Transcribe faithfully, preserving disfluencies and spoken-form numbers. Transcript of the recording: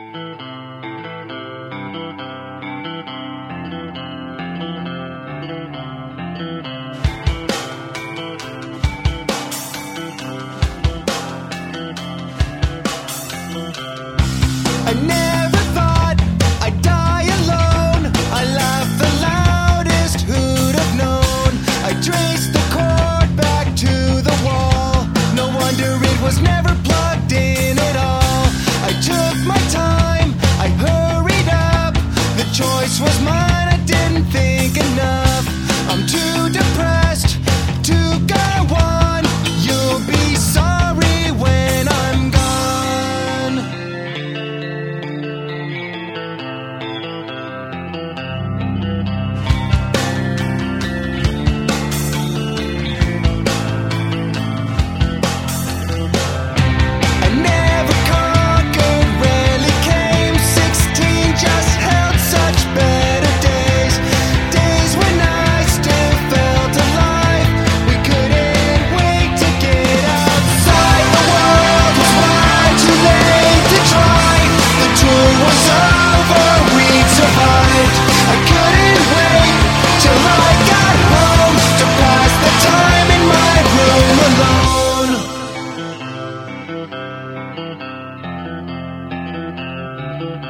I never thought I'd die alone. I laughed the loudest, who'd have known? I traced the cord back to the wall. No wonder it was never plugged in at all. I took my time, I hurried up. The choice was mine, I didn't think enough. I'm too depressed to go on. You'll be sorry when I'm gone. Thank you.